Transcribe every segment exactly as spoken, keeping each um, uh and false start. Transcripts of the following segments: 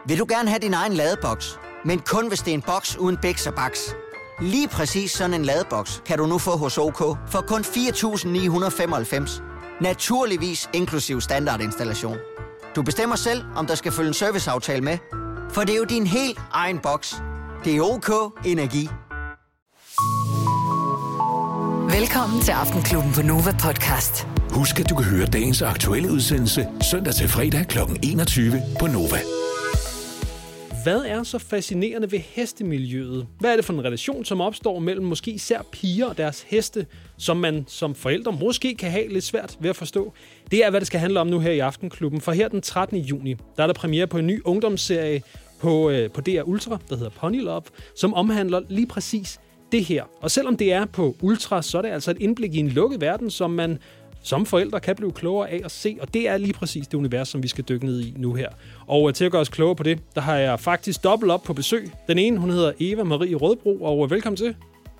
Vil du gerne have din egen ladeboks, men kun hvis det er en boks uden bæks og baks? Lige præcis sådan en ladeboks kan du nu få hos OK for kun fire tusind ni hundrede femoghalvfems. Naturligvis inklusiv standardinstallation. Du bestemmer selv, om der skal følge en serviceaftale med, for det er jo din helt egen boks. Det er OK Energi. Velkommen til Aftenklubben på Nova Podcast. Husk, at du kan høre dagens aktuelle udsendelse søndag til fredag kl. enogtyve på Nova. Hvad er så fascinerende ved hestemiljøet? Hvad er det for en relation, som opstår mellem måske især piger og deres heste, som man som forældre måske kan have lidt svært ved at forstå? Det er, hvad det skal handle om nu her i Aftenklubben. For her den trettende juni, der er der premiere på en ny ungdomsserie på, øh, på D R Ultra, der hedder Pony Love, som omhandler lige præcis det her. Og selvom det er på Ultra, så er det altså et indblik i en lukket verden, som man som forældre kan blive klogere af at se, og det er lige præcis det univers, som vi skal dykke ned i nu her. Og til at gøre os klogere på det, der har jeg faktisk dobbelt op på besøg. Den ene, hun hedder Eva Marie Rødbro, og velkommen til.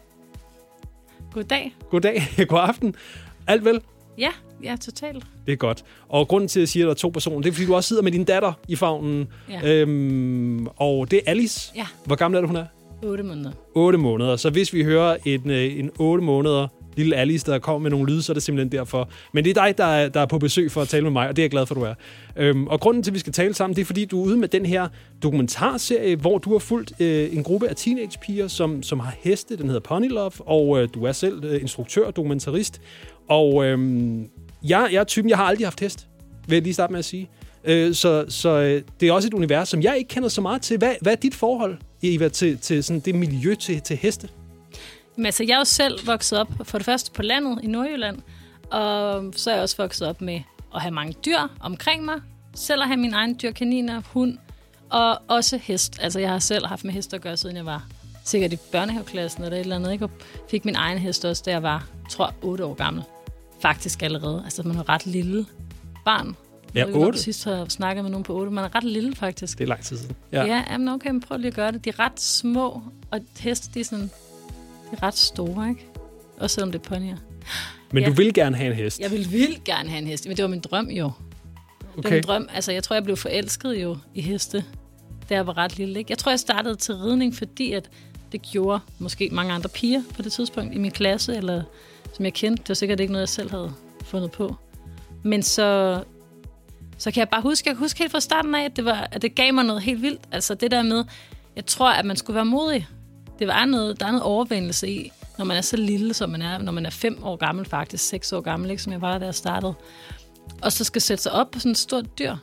Goddag. Goddag. God aften. Alt vel? Ja, ja, totalt. Det er godt. Og grunden til, at jeg siger, at der er to personer, det er, fordi du også sidder med din datter i favnen. Ja. Øhm, og det er Alice. Ja. Hvor gammel er det, hun er? Otte måneder. Otte måneder. Så hvis vi hører en, en otte måneder lille Alice, der kommer med nogle lyde, så er det simpelthen derfor. Men det er dig, der er, der er på besøg for at tale med mig, og det er jeg glad for, du er. Øhm, og grunden til, at vi skal tale sammen, det er, fordi du er ude med den her dokumentarserie, hvor du har fulgt øh, en gruppe af teenagepiger, som, som har heste. Den hedder Pony Love, og øh, du er selv øh, instruktør og dokumentarist. Og øh, jeg, jeg er typen, jeg har aldrig haft hest, vil jeg lige starte med at sige. Øh, så så øh, det er også et univers, som jeg ikke kender så meget til. Hvad, hvad er dit forhold, Eva, til, til sådan det miljø til, til heste? Men altså, jeg er jo selv vokset op for det første på landet i Nordjylland, og så er jeg også vokset op med at have mange dyr omkring mig, selv at have mine egne dyr, kaniner, hund, og også hest. Altså, jeg har selv haft med hest at gøre, siden jeg var sikkert i børnehaveklassen eller et eller andet, ikke? Og fik min egen hest også, da jeg var, tror otte år gammel. Faktisk allerede. Altså, man er ret lille barn. Ja, otte. Jeg sidst har snakket med nogen på otte. Man er ret lille, faktisk. Det er lang tid siden. Ja, ja jamen, okay, men prøv lige at gøre det. De er ret små, og heste, de er sådan... De er ret store, ikke? Også selvom det er ponyer. Men ja. Du vil gerne have en hest? Jeg vil vildt gerne have en hest, men det var min drøm jo. Okay. Det var min drøm. Altså, jeg tror, jeg blev forelsket jo i heste, da jeg var ret lille, ikke? Jeg tror, jeg startede til ridning, fordi at det gjorde måske mange andre piger på det tidspunkt i min klasse, eller som jeg kendte. Det var sikkert ikke noget, jeg selv havde fundet på. Men så, så kan jeg bare huske, jeg kan huske helt fra starten af, at det, var, at det gav mig noget helt vildt. Altså det der med, jeg tror, at man skulle være modig. Det var noget, der er noget overvindelse i, når man er så lille, som man er, når man er fem år gammel faktisk, seks år gammel, ikke, som jeg var, da jeg startede. Og så skal sætte sig op på sådan et stort dyr,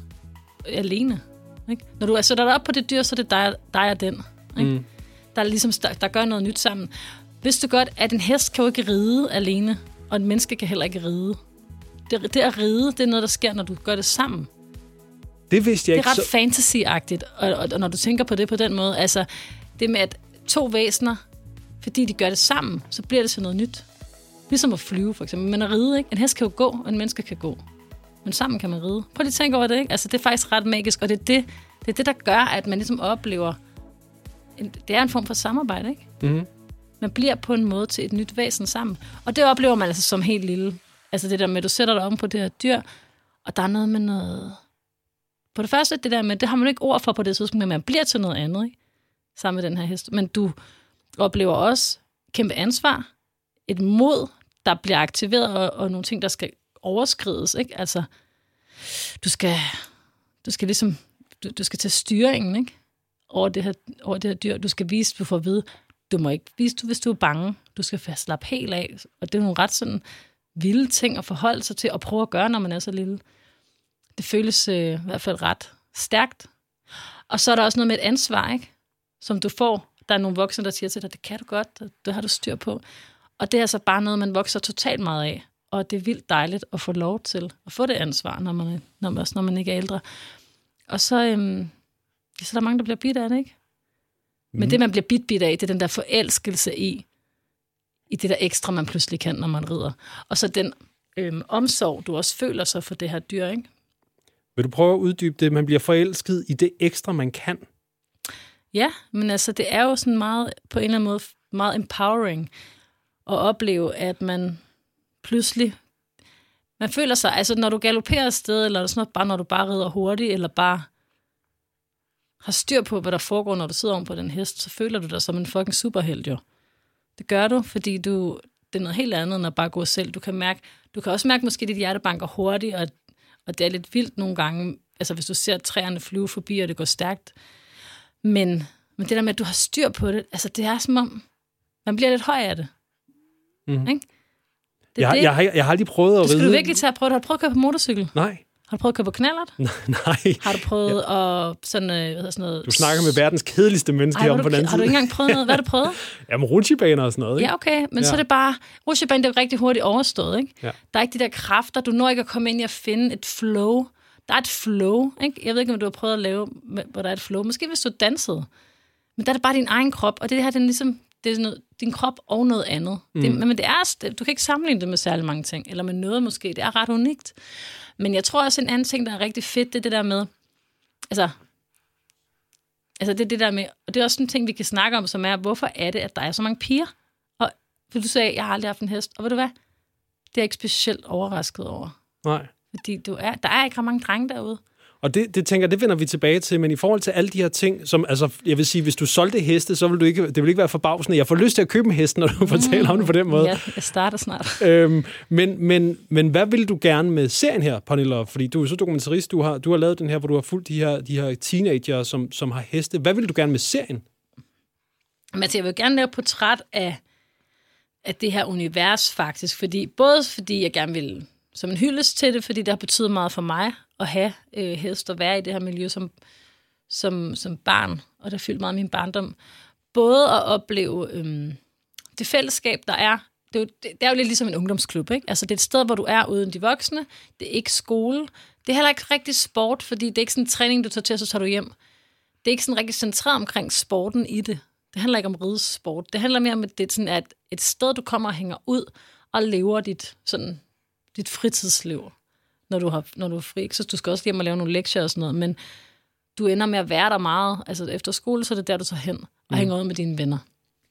alene. Ikke? Når du sætter dig op på det dyr, så er det dig, dig og den. Ikke? Mm. Der, er ligesom, der, der gør noget nyt sammen. Vidste du godt, at en hest kan jo ikke ride alene, og en menneske kan heller ikke ride. Det, det at ride, det er noget, der sker, når du gør det sammen. Det vidste jeg ikke. Det er ret så... fantasy-agtigt, og, og, og når du tænker på det på den måde, altså det med, at to væsener, fordi de gør det sammen, så bliver det til noget nyt. Ligesom at flyve, for eksempel. Men at ride, ikke? En hest kan jo gå, og en menneske kan gå. Men sammen kan man ride. Prøv lige at tænke over det, ikke? Altså, det er faktisk ret magisk, og det er det, det, er det der gør, at man ligesom oplever... En, det er en form for samarbejde, ikke? Mm-hmm. Man bliver på en måde til et nyt væsen sammen. Og det oplever man altså som helt lille. Altså det der med, at du sætter dig om på det her dyr, og der er noget med noget... På det første, det der med, det har man ikke ord for på det tidspunkt, men man bliver til noget andet, ikke? Sammen med den her hest. Men du oplever også kæmpe ansvar, et mod, der bliver aktiveret, og, og nogle ting, der skal overskrides, ikke? Altså, du skal, du skal ligesom, du, du skal tage styringen, ikke? Over det her, over det her dyr. Du skal vise, du får at vide, du må ikke vise, hvis du er bange. Du skal fast slappe helt af. Og det er nogle ret sådan vilde ting at forholde sig til, og prøve at gøre, når man er så lille. Det føles øh, i hvert fald ret stærkt. Og så er der også noget med et ansvar, ikke? Som du får. Der er nogle voksne, der siger til dig, det kan du godt, det har du styr på. Og det er altså bare noget, man vokser totalt meget af. Og det er vildt dejligt at få lov til at få det ansvar, når man, når man, når man ikke er ældre. Og så, øhm, så er der mange, der bliver bidt af det, ikke? Men mm. det, man bliver bidt bidt af, det er den der forelskelse i, i det der ekstra, man pludselig kan, når man rider. Og så den øhm, omsorg, du også føler sig for det her dyr, ikke? Vil du prøve at uddybe det? Man bliver forelsket i det ekstra, man kan. Ja, men altså, det er jo sådan meget, på en eller anden måde, meget empowering at opleve, at man pludselig, man føler sig, altså når du galopperer afsted, eller sådan noget, bare når du bare rider hurtigt, eller bare har styr på, hvad der foregår, når du sidder oven på den hest, så føler du dig som en fucking superhelt, jo. Det gør du, fordi du, det er noget helt andet, end at bare gå selv. Du kan mærke, du kan også mærke, måske dit hjerte banker hurtigt, og, og det er lidt vildt nogle gange, altså hvis du ser træerne flyve forbi, og det går stærkt. Men, men det der med, at du har styr på det, altså det er som om, man bliver lidt høj af det. Mm. Ikke? Det jeg, det. Jeg, har, jeg har aldrig prøvet at ride. Det skal du virkelig tage at prøve. Har du prøvet at køre på motorcykel? Nej. Har du prøvet at køre på knallert? Nej. Har du prøvet ja. at sådan, hvad hedder sådan noget... Du snakker med verdens kedeligste menneske her om på den anden Har du ikke engang prøvet noget? Hvad har du prøvet? Jamen, rutsjebaner og sådan noget, ikke? Ja, okay. Men ja. så er det bare... Rutsjebanen, det er jo rigtig hurtigt overstået, ikke? Ja. Der er ikke de der kræfter. Du når ikke at komme ind i at finde et flow. Der er et flow, ikke? Jeg ved ikke, om du har prøvet at lave, hvor der er et flow. Måske hvis du dansede. Men der er det bare din egen krop, og det her, det er ligesom... Det er sådan noget, din krop og noget andet. Mm. Det, men det er, du kan ikke sammenligne det med særlig mange ting, eller med noget måske. Det er ret unikt. Men jeg tror også, en anden ting, der er rigtig fedt, det er det der med, altså, altså det er det der med, og det er også en ting, vi kan snakke om, som er, hvorfor er det, at der er så mange piger? Og for du sagde, jeg har aldrig haft en hest, og ved du hvad? Det er jeg ikke specielt overrasket over. Nej. Fordi du er, der er ikke ret mange drenge derude. Og det, det tænker det vender vi tilbage til, men i forhold til alle de her ting, som, altså, jeg vil sige, hvis du solgte heste, så vil du ikke, det vil ikke være forbavsende. Jeg får lyst til at købe en hest, når du fortæller mm, om det på den måde. Ja, jeg starter snart. øhm, men, men, men hvad vil du gerne med serien her, Pernille? Fordi du er så dokumentarist, du har, du har lavet den her, hvor du har fulgt de her, de her teenager, som, som har heste. Hvad vil du gerne med serien? Men jeg vil gerne lave et portræt af, af det her univers, faktisk. Fordi, både fordi jeg gerne vil som en hyldest til det, fordi det har betydet meget for mig, at have øh, hest og være i det her miljø som, som, som barn, og det har fyldt meget af min barndom. Både at opleve øh, det fællesskab, der er. Det er, jo, det, det er jo lidt ligesom en ungdomsklub, ikke? Altså, det er et sted, hvor du er uden de voksne. Det er ikke skole. Det er heller ikke rigtig sport, fordi det er ikke sådan en træning, du tager til, så tager du hjem. Det er ikke sådan rigtig centreret omkring sporten i det. Det handler ikke om ridesport. Det handler mere om, at det er sådan, at et sted, du kommer og hænger ud og lever dit, sådan, dit fritidsliv. Når du, har, når du er fri. Så du skal også hjem og lave nogle lektier og sådan noget, men du ender med at være der meget. Altså efter skole, så er det der, du tager hen og mm. hænger ud med dine venner.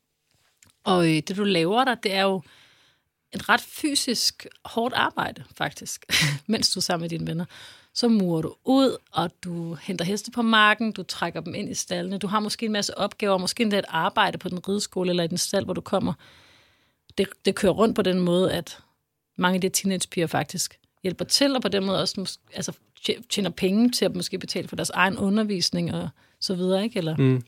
Og øh, det, du laver der, det er jo et ret fysisk hårdt arbejde, faktisk, mens du er sammen med dine venner. Så murer du ud, og du henter heste på marken, du trækker dem ind i stallene. Du har måske en masse opgaver, måske endda et arbejde på den rideskole eller i den stald, hvor du kommer. Det, det kører rundt på den måde, at mange af de teenagepiger faktisk hjælper til, og på den måde også altså, tjener penge til at måske betale for deres egen undervisning og så videre, ikke? Eller... Mm.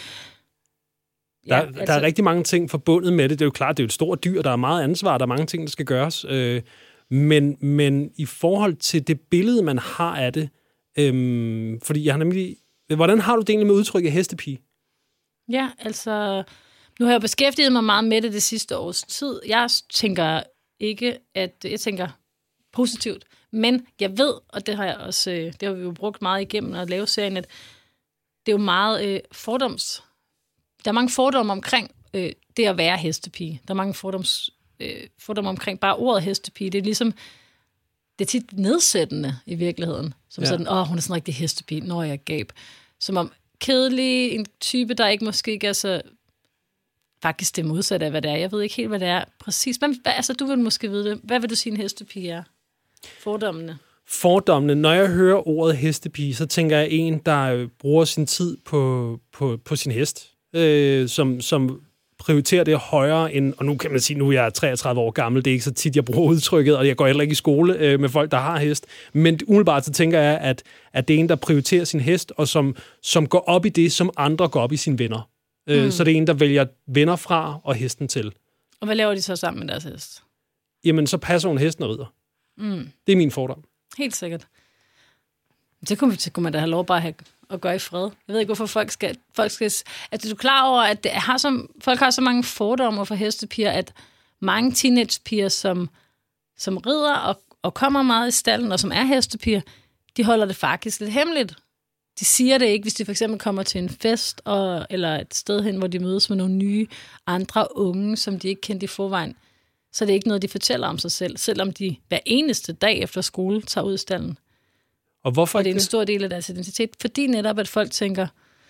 Der, ja, altså... der er rigtig mange ting forbundet med det. Det er jo klart, det er jo et stort dyr, der er meget ansvar, der er mange ting, der skal gøres. Øh, men, men i forhold til det billede, man har af det, øh, fordi jeg har nemlig... Hvordan har du det egentlig med udtrykket hestepige? Ja, altså... Nu har jeg beskæftiget mig meget med det det sidste års tid. Jeg tænker ikke, at... Jeg tænker... positivt. Men jeg ved, og det har jeg også, det har vi jo brugt meget igennem at lave serien, at det er jo meget øh, fordoms... Der er mange fordomme omkring øh, det at være hestepige. Der er mange fordoms, øh, fordomme omkring bare ordet hestepige. Det er ligesom... Det er tit nedsættende i virkeligheden. Som ja. Sådan, åh, hun er sådan en rigtig hestepige. Når jeg gab. Som om kedelig, en type, der ikke måske ikke er så... Faktisk det modsatte af, hvad det er. Jeg ved ikke helt, hvad det er præcis. Men altså, du vil måske vide det. Hvad vil du sige, en hestepige er? Fordommene. Fordommene. Når jeg hører ordet hestepige, så tænker jeg en, der bruger sin tid på, på, på sin hest. Øh, som, som prioriterer det højere end... Og nu kan man sige, nu er jeg treogtredive år gammel. Det er ikke så tit, jeg bruger udtrykket, og jeg går heller ikke i skole øh, med folk, der har hest. Men umiddelbart så tænker jeg, at, at det er en, der prioriterer sin hest, og som, som går op i det, som andre går op i sine venner. Øh, mm. Så det er en, der vælger venner fra og hesten til. Og hvad laver de så sammen med deres hest? Jamen, så passer hun hesten og rider. Mm. Det er min fordom. Helt sikkert. Det kunne, det kunne man da have lov bare at, have, at gøre i fred. Jeg ved ikke, hvorfor folk skal... Folk skal at du er klar over, at det har så, folk har så mange fordomme for hestepiger, at mange teenagepiger, som, som rider og, og kommer meget i stallen, og som er hestepiger, de holder det faktisk lidt hemmeligt. De siger det ikke, hvis de for eksempel kommer til en fest, og, eller et sted hen, hvor de mødes med nogle nye, andre unge, som de ikke kendte i forvejen. Så det er ikke noget, de fortæller om sig selv, selvom de hver eneste dag efter skole tager ud i stallen. Og hvorfor og det er en stor del af deres identitet, fordi netop, at folk tænker,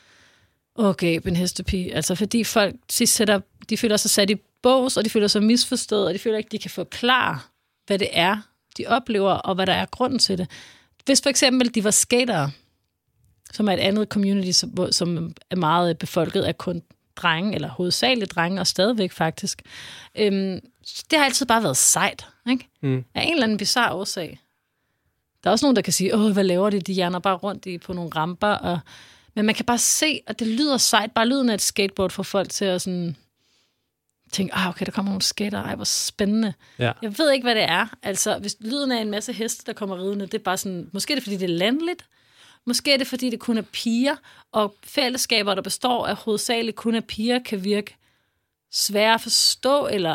okay, en hestepige. Altså fordi folk sætter, de føler sig sat i bås, og de føler sig misforstået, og de føler ikke, de kan forklare, hvad det er, de oplever, og hvad der er grunden til det. Hvis for eksempel de var skatere, som er et andet community, som, som er meget befolket af kun drenge, eller hovedsageligt drenge, og stadigvæk faktisk. Øhm, det har altid bare været sejt, ikke? Mm. Af en eller anden bizarre årsag. Der er også nogen, der kan sige, åh, hvad laver de? De hjerner bare rundt i på nogle ramper, og men man kan bare se, at det lyder sejt. Bare lyden af et skateboard får folk til at sådan tænke, ah, okay, der kommer nogle skater, ej, hvor spændende. Ja. Jeg ved ikke, hvad det er. Altså, hvis lyden af en masse heste, der kommer ridende, det er bare sådan, måske er det, fordi det er landligt, måske er det, fordi det kun er piger, og fællesskaber, der består af hovedsageligt kun af piger, kan virke svære at forstå, eller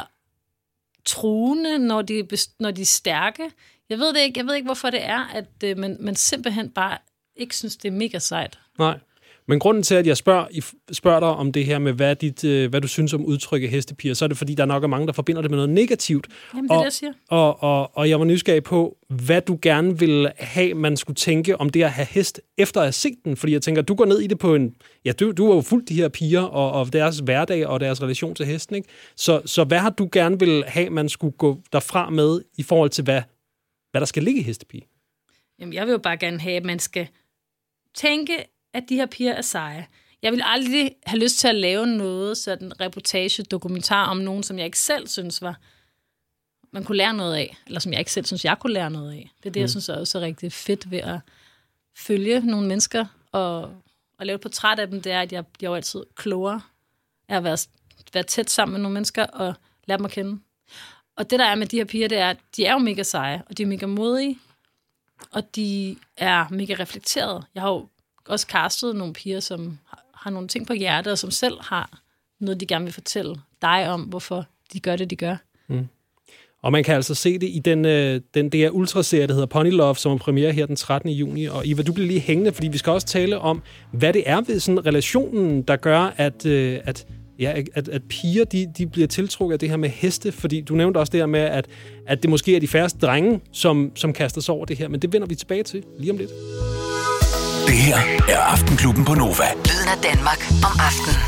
truende, når de, når de er stærke. Jeg ved det ikke. Jeg ved ikke, hvorfor det er, at øh, man, man simpelthen bare ikke synes, det er mega sejt. Nej. Men grunden til, at jeg spørger, spørger dig om det her med, hvad, dit, hvad du synes om udtrykket hestepiger, så er det, fordi der nok er mange, der forbinder det med noget negativt. Jamen, det er og, det, jeg siger. Og, og, og jeg var nysgerrig på, hvad du gerne ville have, man skulle tænke om det at have hest, efter at have set den. Fordi jeg tænker, du går ned i det på en... Ja, du, du har jo fulgt de her piger og, og deres hverdag og deres relation til hesten, ikke? Så, så hvad har du gerne ville have, man skulle gå derfra med, i forhold til, hvad, hvad der skal ligge i hestepige? Jamen, jeg vil jo bare gerne have, at man skal tænke, at de her piger er seje. Jeg vil aldrig have lyst til at lave noget sådan reportage, dokumentar om nogen, som jeg ikke selv synes var, man kunne lære noget af, eller som jeg ikke selv synes, jeg kunne lære noget af. Det er det, mm. jeg synes er også rigtig fedt ved at følge nogle mennesker og, og lave et portræt af dem, det er, at jeg bliver jo altid klogere af at være, være tæt sammen med nogle mennesker og lære dem at kende. Og det, der er med de her piger, det er, at de er jo mega seje, og de er mega modige, og de er mega reflekterede. Jeg har jo også castet nogle piger, som har nogle ting på hjertet, og som selv har noget, de gerne vil fortælle dig om, hvorfor de gør det, de gør. Mm. Og man kan altså se det i den, den der ultraserie, der hedder Pony Love, som er premiere her den trettende juni. Og Eva, du bliver lige hængende, fordi vi skal også tale om, hvad det er ved sådan relationen, der gør, at, at, ja, at, at piger de, de bliver tiltrukket af det her med heste. Fordi du nævnte også det her med, at, at det måske er de færreste drenge, som, som kaster sig over det her. Men det vender vi tilbage til lige om lidt. Det her er Aftenklubben på Nova. Lyden af Danmark om aftenen.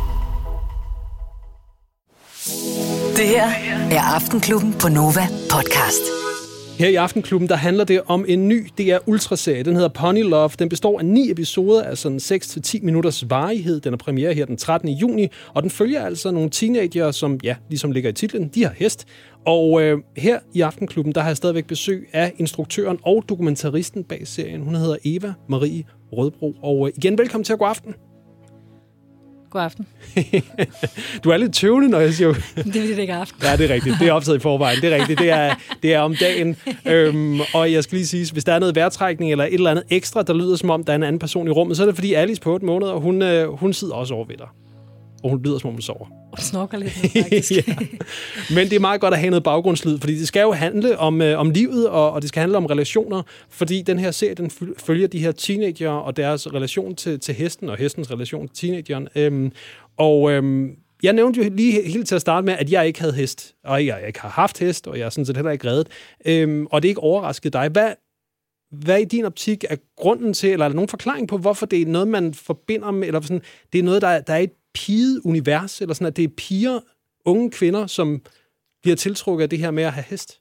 Det her er Aftenklubben på Nova podcast. Her i Aftenklubben, der handler det om en ny D R Ultraserie. Den hedder Pony Love. Den består af ni episoder, altså en seks til ti minutters varighed. Den er premiere her den trettende juni, og den følger altså nogle teenager, som ja, ligesom ligger i titlen, de har hest. Og øh, her i Aftenklubben, der har jeg stadigvæk besøg af instruktøren og dokumentaristen bag serien. Hun hedder Eva Marie Rødbro. Og øh, igen, velkommen til at gå aften. God aften. Du er lidt tøvende, når jeg siger... Det er fordi, det ikke er aften. Ja, det er rigtigt. Det er optaget i forvejen. Det er rigtigt. Det er, det er om dagen. Øhm, og jeg skal lige sige, hvis der er noget vejrtrækning eller et eller andet ekstra, der lyder som om, der er en anden person i rummet, så er det fordi Alice på otte måneder, og hun, øh, hun sidder også over ved dig. Og hun lyder som om hun sover. Hun snorker lidt, faktisk. Ja. Men det er meget godt at have noget baggrundslyd, fordi det skal jo handle om, øh, om livet, og, og det skal handle om relationer, fordi den her serie, den følger de her teenager og deres relation til, til hesten, og hestens relation til teenageren. Øhm, og øhm, jeg nævnte jo lige helt til at starte med, at jeg ikke havde hest, og jeg ikke har haft hest, og jeg er sådan set heller ikke reddet. Øhm, og det er ikke overrasket dig. Hvad, hvad i din optik er grunden til, eller er der nogen forklaring på, hvorfor det er noget, man forbinder med, eller sådan, det er noget, der, der er et piget univers, eller sådan, at det er piger, unge kvinder, som bliver tiltrukket af det her med at have hest?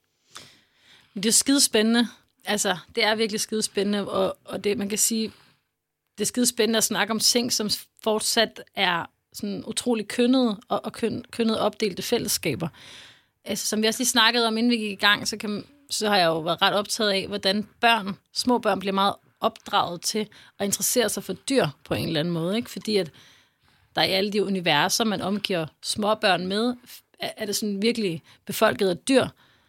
Det er skidespændende. Altså, det er virkelig skidespændende, og, og det, man kan sige, det er skidespændende at snakke om ting, som fortsat er sådan utrolig kønnet og, og køn, kønnet opdelte fællesskaber. Altså, som vi også lige snakkede om, inden vi gik i gang, så, kan, så har jeg jo været ret optaget af, hvordan børn, små børn bliver meget opdraget til at interessere sig for dyr på en eller anden måde, ikke? Fordi at der i alle de universer, man omgiver småbørn med, er det sådan virkelig befolket af dyr.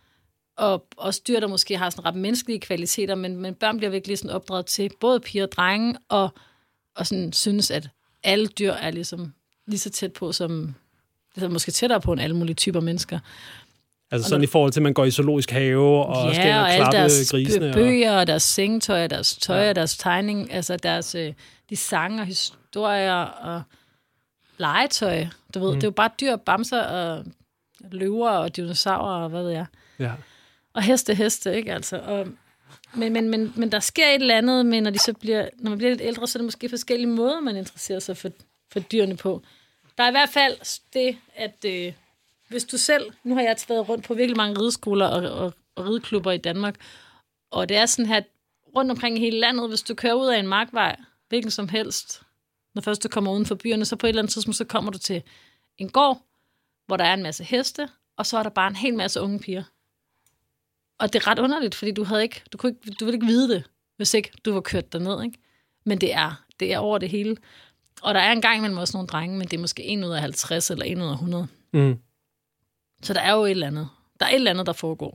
Og også dyr, der måske har sådan ret menneskelige kvaliteter, men, men børn bliver virkelig sådan opdraget til både piger og drenge, og, og sådan synes, at alle dyr er ligesom lige så tæt på, som ligesom måske tættere på end alle mulige typer mennesker. Altså sådan når, i forhold til, at man går i zoologisk have, og ja, skal ind og klappe grisene. Ja, og bøger, og deres sengetøj, og deres tøj, ja. Og deres tegning, altså deres, de sange og historier, og legetøj, du ved, mm. det er jo bare dyr, bamser og løver og dinosaurer og hvad ved jeg. Ja. Og heste, heste, ikke altså. Og, men, men, men, men der sker et eller andet, men når, de så bliver, når man bliver lidt ældre, så er det måske forskellige måder, man interesserer sig for, for dyrene på. Der er i hvert fald det, at øh, hvis du selv, nu har jeg været rundt på virkelig mange rideskoler og, og, og rideklubber i Danmark, og det er sådan her, rundt omkring i hele landet, hvis du kører ud af en markvej, hvilken som helst. Når først du kommer uden for byerne, så på et eller andet tidspunkt, så kommer du til en gård, hvor der er en masse heste, og så er der bare en hel masse unge piger. Og det er ret underligt, fordi du havde ikke, du kunne ikke, du ville ikke vide det, hvis ikke du var kørt derned, ikke? Men det er, det er over det hele. Og der er en gang imellem også nogle drenge, men det er måske en ud af halvtreds eller en ud af hundrede. Mm. Så der er jo et eller andet. Der er et eller andet, der foregår.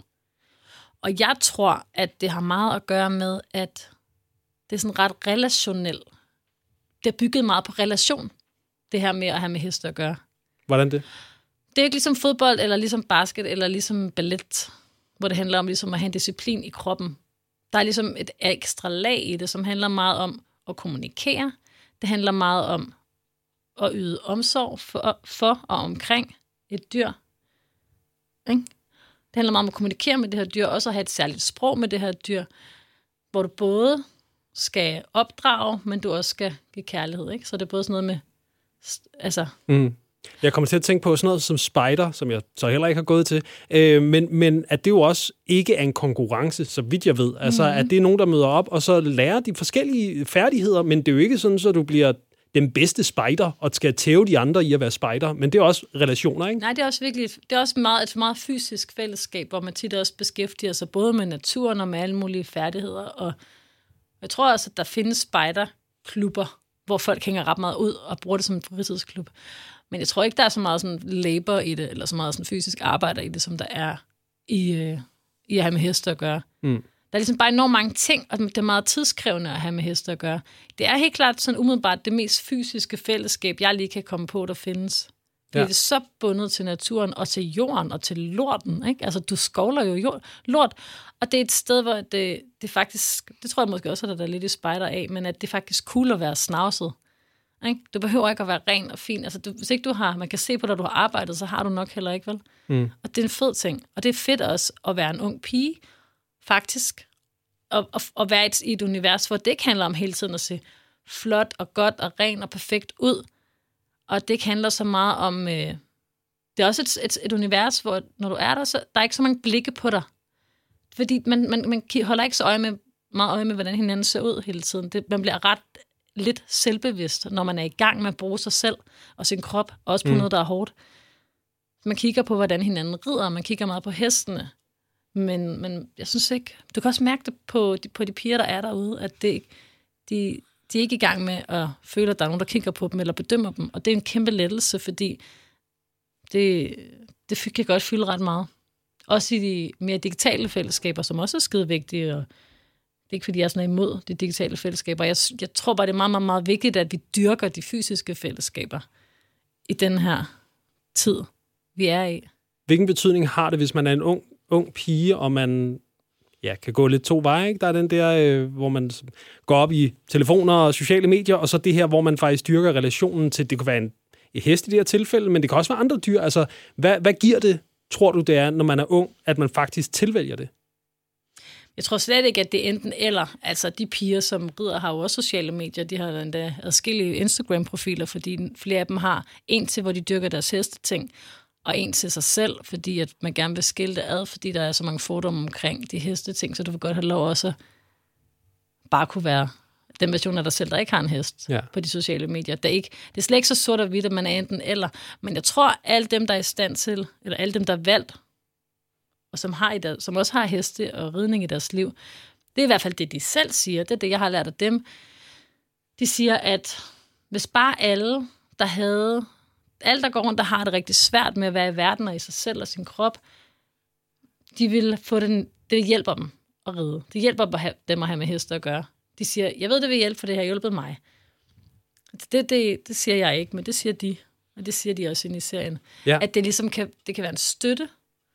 Og jeg tror, at det har meget at gøre med, at det er sådan ret relationelt. Det er bygget meget på relation, det her med at have med heste at gøre. Hvordan det? Det er ikke ligesom fodbold, eller ligesom basket, eller ligesom ballet, hvor det handler om ligesom at have en disciplin i kroppen. Der er ligesom et ekstra lag i det, som handler meget om at kommunikere. Det handler meget om at yde omsorg for, for og omkring et dyr. Ikke? Det handler meget om at kommunikere med det her dyr, og også at have et særligt sprog med det her dyr, hvor du både skal opdrage, men du også skal give kærlighed. Ikke? Så det er både sådan noget med... Altså... Mm. Jeg kommer til at tænke på sådan noget som spejder, som jeg så heller ikke har gået til, øh, men, men at det jo også ikke er en konkurrence, så vidt jeg ved. Altså, mm-hmm. at det er nogen, der møder op, og så lærer de forskellige færdigheder, men det er jo ikke sådan, så du bliver den bedste spejder, og skal tæve de andre i at være spejder, men det er også relationer, ikke? Nej, det er også virkelig, det er også meget, et meget fysisk fællesskab, hvor man tit også beskæftiger sig både med naturen og med alle mulige færdigheder, og jeg tror også, at der findes spejderklubber, hvor folk hænger ret meget ud og bruger det som en fritidsklub. Men jeg tror ikke, der er så meget sådan labor i det, eller så meget sådan fysisk arbejde i det, som der er i, øh, i at have med heste at gøre. Mm. Der er ligesom bare enormt mange ting, og det er meget tidskrævende at have med heste at gøre. Det er helt klart sådan umiddelbart det mest fysiske fællesskab, jeg lige kan komme på, der findes. Det er ja. så bundet til naturen, og til jorden, og til lorten. Ikke? Altså, du skovler jo jord, lort, og det er et sted, hvor det, det faktisk, det tror jeg måske også, at der er lidt i spejder af, men at det faktisk er cool at være snavset. Ikke? Du behøver ikke at være ren og fin. Altså, du, hvis ikke du har, man kan se på dig, du har arbejdet, så har du nok heller ikke, vel? Mm. Og det er en fed ting. Og det er fedt også at være en ung pige, faktisk. Og, og, og være et, i et univers, hvor det ikke handler om hele tiden at se flot og godt og ren og perfekt ud. Og det ikke handler så meget om... Øh, det er også et, et, et univers, hvor når du er der, så der er ikke så mange blikke på dig. Fordi man, man, man holder ikke så øje med, meget øje med, hvordan hinanden ser ud hele tiden. Det, man bliver ret lidt selvbevidst, når man er i gang med at bruge sig selv og sin krop, også på mm. noget, der er hårdt. Man kigger på, hvordan hinanden rider, man kigger meget på hestene. Men, men jeg synes ikke... Du kan også mærke det på de, på de piger, der er derude, at det, de, de er ikke i gang med at føle, at der er nogen, der kigger på dem eller bedømmer dem. Og det er en kæmpe lettelse, fordi det, det kan godt fylde ret meget. Også i de mere digitale fællesskaber, som også er skide vigtige. Og det er ikke, fordi jeg er sådan imod de digitale fællesskaber. Jeg, jeg tror bare, det er meget, meget, meget vigtigt, at vi dyrker de fysiske fællesskaber i den her tid, vi er i. Hvilken betydning har det, hvis man er en ung, ung pige, og man ja, kan gå lidt to veje, ikke? Der er den der, øh, hvor man går op i telefoner og sociale medier, og så det her, hvor man faktisk dyrker relationen til, det kan være en, en hest i det her tilfælde, men det kan også være andre dyr. Altså, hvad, hvad giver det, tror du, det er, når man er ung, at man faktisk tilvælger det? Jeg tror slet ikke, at det er enten eller. Altså, de piger, som rider, har jo også sociale medier. De har endda adskillige Instagram-profiler, fordi flere af dem har en til, hvor de dyrker deres hesteting, og en til sig selv, fordi at man gerne vil skille det ad, fordi der er så mange fordomme omkring de hesteting, så du vil godt have lov også bare kunne være den version af dig selv, der ikke har en hest ja. På de sociale medier. Det er, ikke, det er slet ikke så sort og hvidt, at man er enten eller. Men jeg tror, at alle dem, der er i stand til, eller alle dem, der er valgt, og som, har i der, som også har heste og ridning i deres liv, det er i hvert fald det, de selv siger. Det er det, jeg har lært af dem. De siger, at hvis bare alle, der havde... Alle, der går rundt, der har det rigtig svært med at være i verden og i sig selv og sin krop, de vil få den... Det hjælper dem at ride. Det hjælper dem at have med heste at gøre. De siger, jeg ved, det vil hjælpe, for det har hjulpet mig. Det, det, det siger jeg ikke, men det siger de. Og det siger de også inde i serien. Ja. At det ligesom kan, det kan være en støtte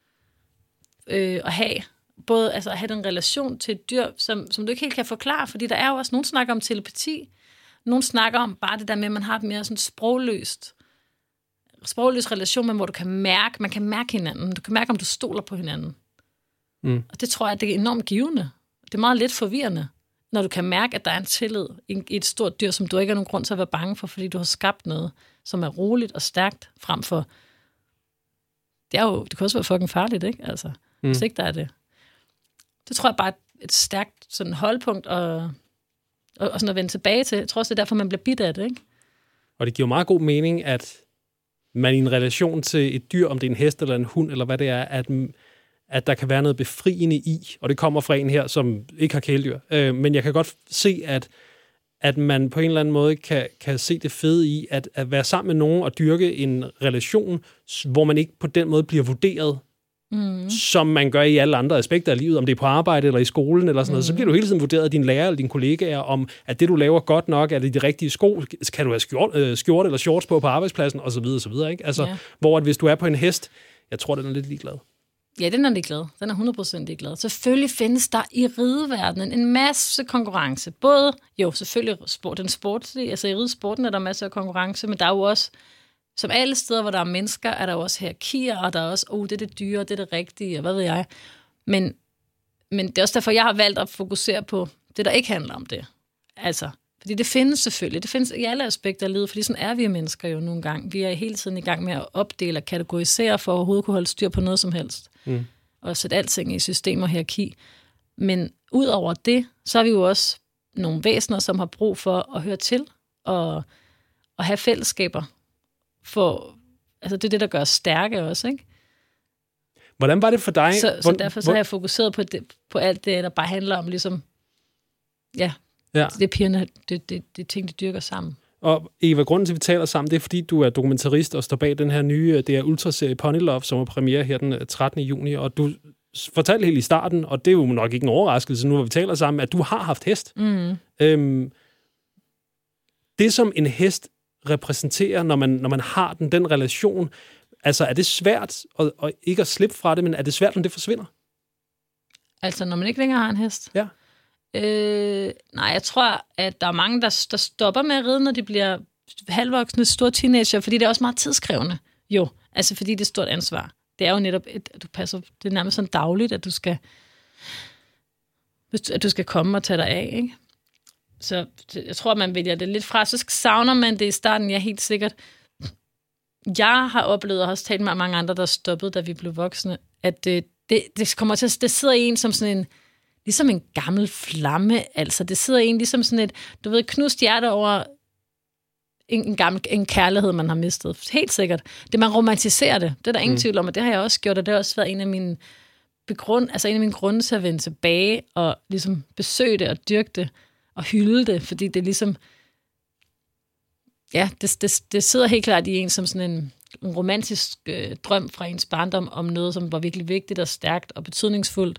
øh, at have. Både altså at have den relation til et dyr, som, som du ikke helt kan forklare, fordi der er jo også, nogen snakker om telepati, nogen snakker om bare det der med, at man har et mere sådan sprogløst, sprogløs relation, men hvor du kan mærke, man kan mærke hinanden. Du kan mærke, om du stoler på hinanden. Mm. Og det tror jeg, det er enormt givende. Det er meget lidt forvirrende, når du kan mærke, at der er en tillid i et stort dyr, som du ikke har nogen grund til at være bange for, fordi du har skabt noget, som er roligt og stærkt, frem for... Det er jo, det kan også være fucking farligt, ikke? Altså, mm. hvis ikke der er det. Det tror jeg bare er et stærkt sådan holdpunkt, og og, og sådan at vende tilbage til. Jeg tror også, det er derfor, man bliver bidt af det, ikke? Og det giver meget god mening, at man i en relation til et dyr, om det er en hest eller en hund, eller hvad det er, at, at der kan være noget befriende i, og det kommer fra en her, som ikke har kæledyr. Øh, men jeg kan godt se, at, at man på en eller anden måde kan, kan se det fede i, at, at være sammen med nogen og dyrke en relation, hvor man ikke på den måde bliver vurderet, mm. som man gør i alle andre aspekter af livet, om det er på arbejde eller i skolen eller sådan noget, mm. så bliver du hele tiden vurderet af dine lærere eller dine kollegaer, om at det, du laver godt nok, er det de rigtige sko, kan du have skjort, øh, skjort eller shorts på på arbejdspladsen, og så videre, så videre, ikke? Altså, ja. Hvor at hvis du er på en hest, jeg tror, den er lidt ligeglad. Ja, den er ligeglad. Den er hundrede procent ligeglad. Selvfølgelig findes der i rideverdenen en masse konkurrence. Både, jo, selvfølgelig sport, den sportslige, altså i ridesporten er der masser af konkurrence, men der er jo også, som alle steder, hvor der er mennesker, er der også hierarkier, og der er også, oh, det er det dyre, det er det rigtige, og hvad ved jeg. Men, men det er også derfor, jeg har valgt at fokusere på det, der ikke handler om det. Altså, fordi det findes selvfølgelig. Det findes i alle aspekter af livet, fordi sådan er vi mennesker jo nogle gange. Vi er hele tiden i gang med at opdele og kategorisere for at overhovedet kunne holde styr på noget som helst. Mm. Og sætte alting i system og hierarki. Men ud over det, så er vi jo også nogle væsener, som har brug for at høre til og, og have fællesskaber. For, altså det er det, der gør os stærke også, ikke? Hvordan var det for dig? Så, så derfor så har jeg fokuseret på, det, på alt det, der bare handler om ligesom, ja, ja. det er pigerne, det, det, det ting, de dyrker sammen. Og Eva, grunden til, at vi taler sammen, det er, fordi du er dokumentarist og står bag den her nye, det er ultraserie Pony Love, som er premiere her den trettende juni, og du fortalte helt i starten, og det er jo nok ikke en overraskelse, nu hvor vi taler sammen, at du har haft hest. Mm. Øhm, det, som en hest repræsenterer, når man, når man har den, den relation, altså er det svært at, at ikke at slippe fra det, men er det svært, når det forsvinder? Altså, når man ikke længere har en hest? Ja. Øh, nej, jeg tror, at der er mange, der, der stopper med at ride, når de bliver halvvoksne, store teenager, fordi det er også meget tidskrævende. Jo, altså fordi det er et stort ansvar. Det er jo netop, et, at du passer, det er nærmest sådan dagligt, at du skal at du skal komme og tage dig af, ikke? Så jeg tror, man vælger det lidt fra. Så savner man det i starten, ja, helt sikkert. Jeg har oplevet, og har også talt med mange andre, der stoppede, da vi blev voksne, at det, det, det kommer til at, det sidder i en som sådan en, ligesom en gammel flamme, altså. Det sidder i en ligesom sådan et, du ved, knust hjerte over en, en gammel en kærlighed, man har mistet. Helt sikkert. Det, man romantiserer det. Det er der ingen mm. tvivl om, og det har jeg også gjort, og det har også været en af mine begrund, altså en af mine grunde til at vende tilbage og ligesom besøge det og dyrke det og hylde det, fordi det ligesom, ja, det, det, det sidder helt klart i en som sådan en, en romantisk øh, drøm fra ens barndom om noget, som var virkelig vigtigt og stærkt og betydningsfuldt.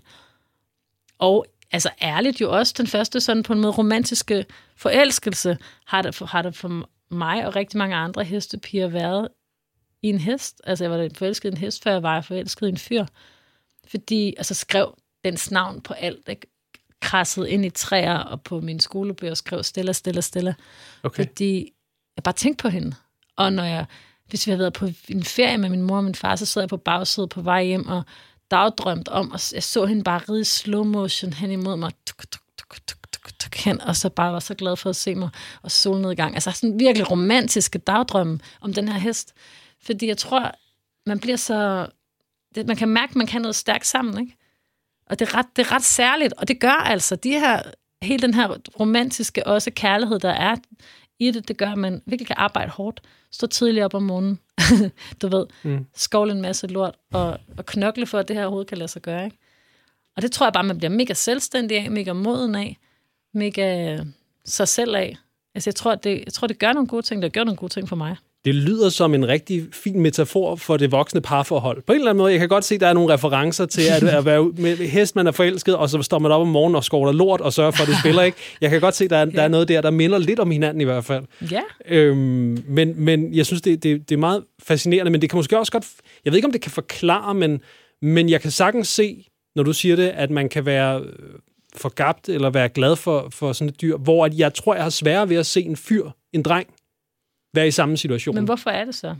Og altså ærligt jo også den første sådan på en måde romantiske forelskelse har det for, har det for mig og rigtig mange andre hestepiger været i en hest. Altså jeg var forelsket i en hest, før jeg var forelsket i en fyr. Fordi, altså skrev dens navn på alt, ikke? Krasset ind i træer og på min skolebøger skrev Stella, Stella, Stella. Okay. Fordi jeg bare tænkte på hende. Og når jeg, hvis vi havde været på en ferie med min mor og min far, så sad jeg på bagsædet på vej hjem og dagdrømt om, og jeg så hende bare ride i slow motion hen imod mig, tuk, tuk, tuk, tuk, tuk, tuk, hen, og så bare var så glad for at se mig, og solnedgang. Altså sådan virkelig romantiske dagdrømme om den her hest. Fordi jeg tror, man bliver så... Det, man kan mærke, at man kan noget stærkt sammen, ikke? Og det er, ret, det er ret særligt, og det gør altså, de her, hele den her romantiske også kærlighed, der er i det, det gør, at man virkelig kan arbejde hårdt, stå tidligt op om morgenen, du ved, mm. skovle en masse lort, og, og knokle for, at det her overhovedet kan lade sig gøre, ikke? Og det tror jeg bare, man bliver mega selvstændig af, mega moden af, mega sig selv af. Altså jeg tror, det, jeg tror, det gør nogle gode ting, det gør nogle gode ting for mig. Det lyder som en rigtig fin metafor for det voksne parforhold. På en eller anden måde, jeg kan godt se, at der er nogle referencer til at være med hest, man er forelsket, og så står man op om morgenen og skovler lort og sørger for, at det spiller, ikke? Jeg kan godt se, at der er, der er noget der, der minder lidt om hinanden i hvert fald. Ja. Øhm, men, men jeg synes, det, det, det er meget fascinerende, men det kan måske også godt... Jeg ved ikke, om det kan forklare, men, men jeg kan sagtens se, når du siger det, at man kan være forgabt eller være glad for, for sådan et dyr, hvor jeg tror, jeg har sværere ved at se en fyr, en dreng, være i samme situation. Men hvorfor er det så?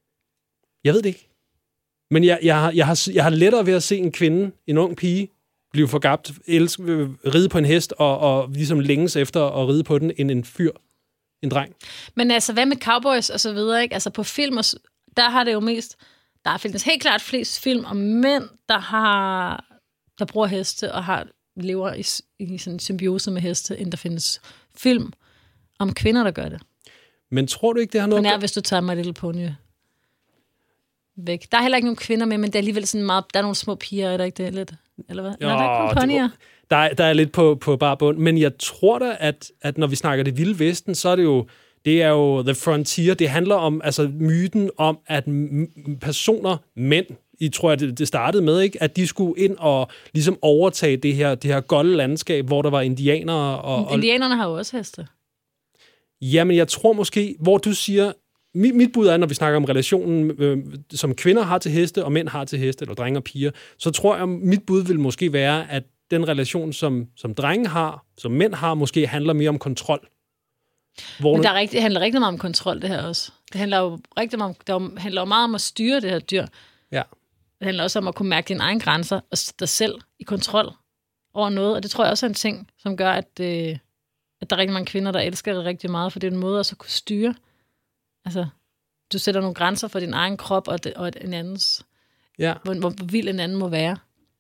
Jeg ved det ikke. Men jeg, jeg, har, jeg, har, jeg har lettere ved at se en kvinde, en ung pige, blive forgabt, elske, ride på en hest og, og ligesom længes efter at ride på den, end en fyr, en dreng. Men altså, hvad med cowboys og så videre, ikke? Altså på film, der har det jo mest... Der findes helt klart flest film om mænd, der har der bruger heste og har lever i, i sådan en symbiose med heste, end der findes film om kvinder, der gør det. Men tror du ikke, det har noget... Men er, hvis du tager My Little Pony væk. Der er heller ikke nogen kvinder med, men det er alligevel sådan meget... Der er nogle små piger, er der ikke det lidt? Eller hvad? Jo, Nej, der er ikke ponyer. Der er, der er lidt på, på bare bund. Men jeg tror da, at, at når vi snakker det vilde vesten, så er det jo... Det er jo The Frontier. Det handler om altså myten om, at m- personer, mænd, I tror jeg, det, det startede med, ikke? At de skulle ind og ligesom overtage det her, det her golde landskab, hvor der var indianere. Og, Indianerne har jo også heste. Jamen, jeg tror måske, hvor du siger... Mit, mit bud er, når vi snakker om relationen, øh, som kvinder har til heste, og mænd har til heste, eller drenge og piger, så tror jeg, mit bud vil måske være, at den relation, som, som drenge har, som mænd har, måske handler mere om kontrol. Hvor Men der er rigtig, det handler rigtig meget om kontrol, det her også. Det handler jo rigtig meget om, det handler jo meget om at styre det her dyr. Ja. Det handler også om at kunne mærke dine egne grænser, og sætte dig selv i kontrol over noget, og det tror jeg også er en ting, som gør, at, øh, at der er rigtig mange kvinder, der elsker det rigtig meget, for det er en måde at så kunne styre. Altså, du sætter nogle grænser for din egen krop og, det, og en andens. Ja. Hvor, hvor, hvor vild en anden må være.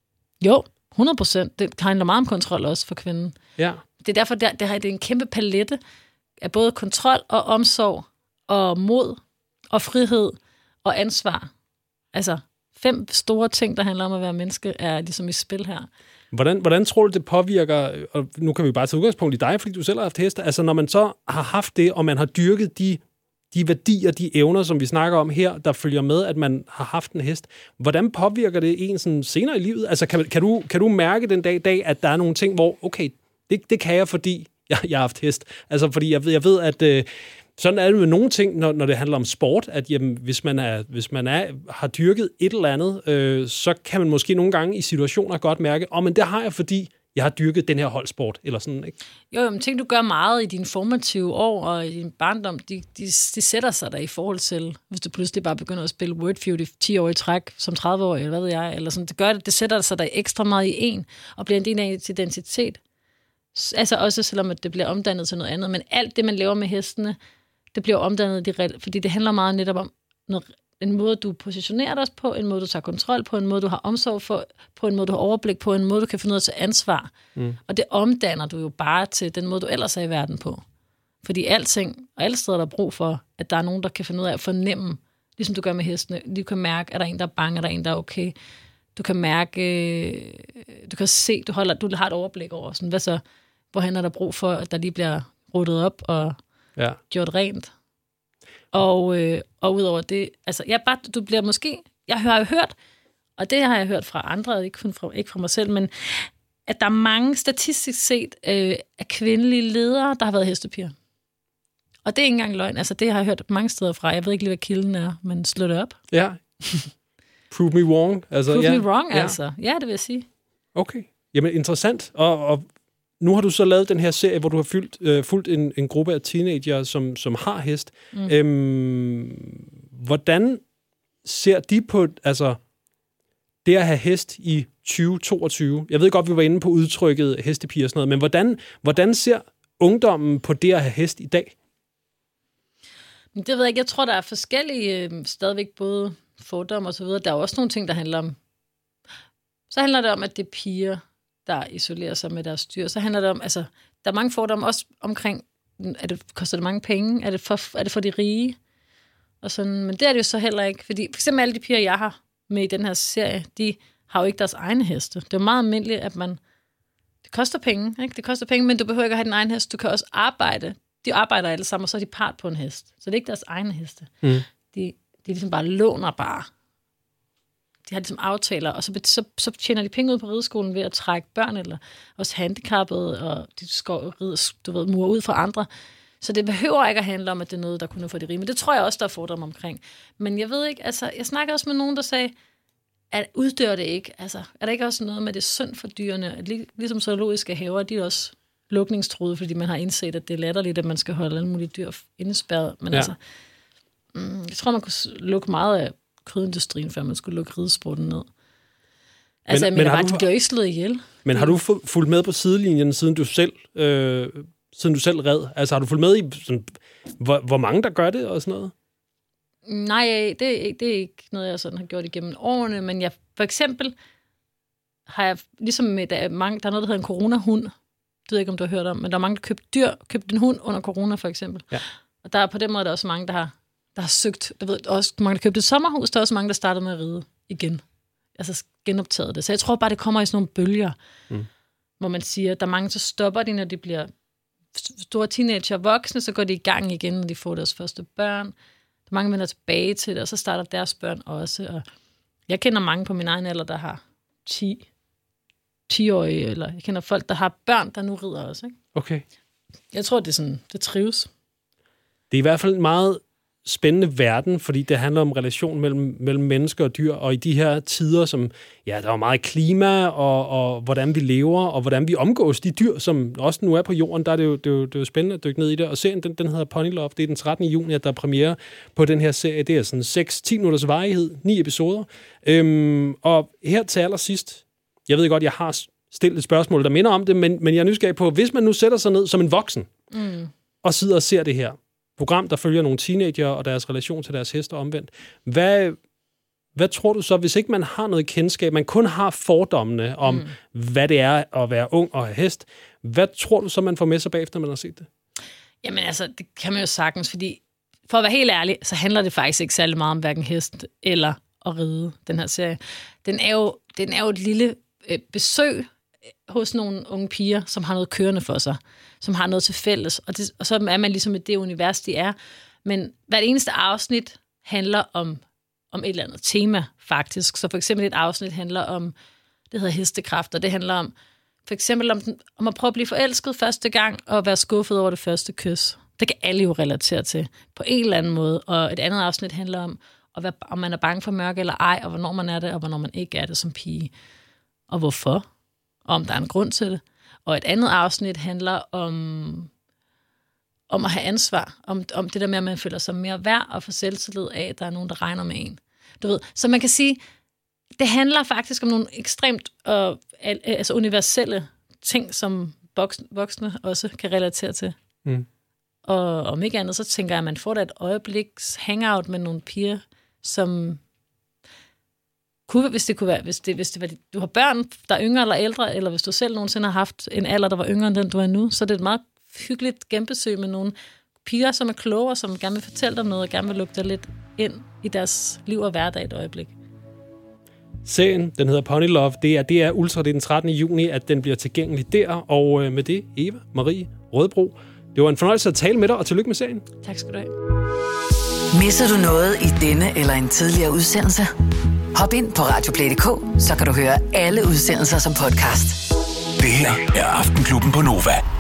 Jo, hundrede procent. Det handler meget om kontrol også for kvinden. Ja. Det er derfor, det, det, her, det er en kæmpe palette af både kontrol og omsorg og mod og frihed og ansvar. Altså, fem store ting, der handler om at være menneske, er ligesom i spil her. Hvordan, hvordan tror du, det påvirker, og nu kan vi bare tage udgangspunkt i dig, fordi du selv har haft heste, altså når man så har haft det, og man har dyrket de de værdier, de evner, som vi snakker om her, der følger med, at man har haft en hest. Hvordan påvirker det en sådan senere i livet? Altså, kan, kan, du, kan du mærke den dag i dag, at der er nogle ting, hvor, okay, det, det kan jeg, fordi jeg, jeg har haft hest. Altså, fordi jeg ved, jeg ved at øh, sådan er det med nogle ting, når, når det handler om sport, at jamen, hvis man, er, hvis man er, har dyrket et eller andet, øh, så kan man måske nogle gange i situationer godt mærke, åh, oh, men det har jeg, fordi jeg har dyrket den her holdsport, eller sådan, ikke? Jo, jo, men ting, du gør meget i dine formative år og i din barndom, de, de, de sætter sig der i forhold til, hvis du pludselig bare begynder at spille Wordfeud i ti år i træk, som tredive-årig, eller hvad ved jeg, eller sådan, det gør det, det sætter sig der ekstra meget i en, og bliver en del af ens identitet. Altså også selvom at det bliver omdannet til noget andet, men alt det, man laver med hestene, det bliver omdannet, fordi det handler meget netop om noget, en måde, du positionerer dig på, en måde, du tager kontrol på, en måde, du har omsorg for, på en måde, du har overblik på, en måde, du kan finde ud af til ansvar. Mm. Og det omdanner du jo bare til den måde, du ellers er i verden på. Fordi alting, og alle steder, der er brug for, at der er nogen, der kan finde ud af at fornemme, ligesom du gør med hestene. Du kan mærke, at der er en, der er bange, er der en, der er okay. Du kan mærke, du kan se, du, holder, du har et overblik over, sådan, hvad så, hvorhen er der brug for, at der lige bliver ryddet op og ja. gjort rent. Og, øh, og udover det, altså, jeg bare, du bliver måske, jeg har jo hørt, og det har jeg hørt fra andre, ikke kun fra, ikke fra mig selv, men at der er mange statistisk set øh, af kvindelige ledere, der har været hestepiger. Og det er ikke engang løgn, altså det har jeg hørt mange steder fra. Jeg ved ikke lige, hvad kilden er, men slå det op. Ja. Prove me wrong. Altså, Prove ja. me wrong, ja. altså. Ja, det vil jeg sige. Okay. Jamen, interessant. Og, og nu har du så lavet den her serie, hvor du har fyldt, øh, fulgt en, en gruppe af teenager, som, som har hest. Mm. Øhm, hvordan ser de på altså, det at have hest i tyve toogtyve? Jeg ved godt, vi var inde på udtrykket hestepiger og sådan noget, men hvordan, hvordan ser ungdommen på det at have hest i dag? Det ved jeg ikke. Jeg tror, der er forskellige, øh, stadigvæk både fordomme og så videre. Der er også nogle ting, der handler om... Så handler det om, at det er piger, der isolerer sig med deres dyr. Så handler det om, altså, der er mange fordomme også omkring, er det, koster det mange penge? Er det for, er det for de rige? Og sådan, men det er det jo så heller ikke, fordi for eksempel alle de piger, jeg har med i den her serie, de har jo ikke deres egne heste. Det er meget almindeligt, at man, det koster penge, ikke? Det koster penge, men du behøver ikke at have din egen hest. Du kan også arbejde. De arbejder alle sammen, og så er de part på en hest. Så det er ikke deres egne heste. Mm. De, de ligesom bare låner bare. De har ligesom aftaler, og så, så, så tjener de penge ud på rideskolen ved at trække børn, eller også handicappede, og de skal ride, du ved, mure ud fra andre. Så det behøver ikke at handle om, at det er noget, der kunne få de rige. Men det tror jeg også, der er fordom omkring. Men jeg ved ikke, altså, jeg snakker også med nogen, der sagde, at uddør det ikke? Altså, er der ikke også noget med det synd for dyrene? At lig, ligesom zoologiske haver, de er også lukningstruede, fordi man har indset, at det er latterligt, at man skal holde alle mulige dyr indespærret. Men ja. altså, mm, jeg tror, man kunne lukke meget af kødindustrien, før man skulle lukke ridesporten ned. Altså, men, jeg mener bare, du, de bliver ikke slået ihjel. Men har du fulgt med på sidelinjen, siden du selv, øh, siden du selv red? Altså, har du fulgt med i, sådan, hvor, hvor mange der gør det og sådan noget? Nej, det er, ikke, det er ikke noget, jeg sådan har gjort igennem årene, men jeg, for eksempel har jeg, ligesom med, der er, mange, der er noget, der hedder en coronahund. ved jeg ikke, om du har hørt om, men der er mange, der købte dyr, købte en hund under corona for eksempel. Ja. Og der er på den måde der er også mange, der har, der har søgt, der ved også mange, der købte et sommerhus, der er også mange, der startede med at ride igen. Altså genoptaget det. Så jeg tror bare, det kommer i sådan nogle bølger, mm. hvor man siger, at der er mange, så stopper de, når de bliver store teenager og voksne, så går de i gang igen, når de får deres første børn. Der er mange, der vender tilbage til det, og så starter deres børn også. Og jeg kender mange på min egen alder, der har ti, ti-årige, eller jeg kender folk, der har børn, der nu rider også. Ikke? Okay. Jeg tror, det er sådan, det trives. Det er i hvert fald en meget spændende verden, fordi det handler om relation mellem, mellem mennesker og dyr, og i de her tider, som, ja, der er meget klima, og, og hvordan vi lever, og hvordan vi omgås de dyr, som også nu er på jorden, der er det jo, det er jo, det er jo spændende at dykke ned i det, og serien, den, den hedder Pony Love, det er den trettende juni, at der er premiere på den her serie, det er sådan seks til ti minutters varighed, ni episoder, øhm, og her til allersidst, jeg ved godt, jeg har stillet et spørgsmål, der minder om det, men, men jeg er nysgerrig på, hvis man nu sætter sig ned som en voksen, mm. og sidder og ser det her program, der følger nogle teenager og deres relation til deres heste omvendt. Hvad, hvad tror du så, hvis ikke man har noget kendskab, man kun har fordommene om, mm. hvad det er at være ung og have hest, hvad tror du så, man får med sig bagefter, man har set det? Jamen altså, det kan man jo sagtens, fordi for at være helt ærlig, så handler det faktisk ikke særlig meget om hverken hest eller at ride, den her serie. Den er jo, den er jo et lille øh, besøg hos nogle unge piger, som har noget kørende for sig, som har noget til fælles, og, det, og så er man ligesom i det univers, de er. Men hvert eneste afsnit handler om, om et eller andet tema, faktisk. Så for eksempel et afsnit handler om, det hedder hestekræfter, det handler om, for eksempel om, om at prøve at blive forelsket første gang, og være skuffet over det første kys. Det kan alle jo relatere til, på en eller anden måde. Og et andet afsnit handler om, at være, om man er bange for mørke eller ej, og hvornår man er det, og hvornår man ikke er det som pige. Og hvorfor? Og om der er en grund til det. Og et andet afsnit handler om, om at have ansvar. Om, om det der med, at man føler sig mere værd og få selvtillid af, at der er nogen, der regner med en. Du ved, så man kan sige, det handler faktisk om nogle ekstremt øh, altså universelle ting, som voksne også kan relatere til. Mm. Og om ikke andet, så tænker jeg, at man får da et øjebliks hangout med nogle piger, som kunne, hvis det kunne være, hvis det, hvis det var, du har børn, der er yngre eller ældre, eller hvis du selv nogensinde har haft en alder, der var yngre end den, du er nu, så er det et meget hyggeligt genbesøg med nogle piger, som er klogere, som gerne vil fortælle dig noget, og gerne vil lukke dig lidt ind i deres liv og hverdag et øjeblik. Serien, den hedder Pony Love, det er, det er Ultra, det er den trettende juni, at den bliver tilgængelig der, og øh, med det, Eva Marie Rødbro, det var en fornøjelse at tale med dig, og tillykke med serien. Tak skal du have. Misser du noget i denne eller en tidligere udsendelse? Hop ind på radioplay punktum d k, så kan du høre alle udsendelser som podcast. Det her er Aftenklubben på Nova.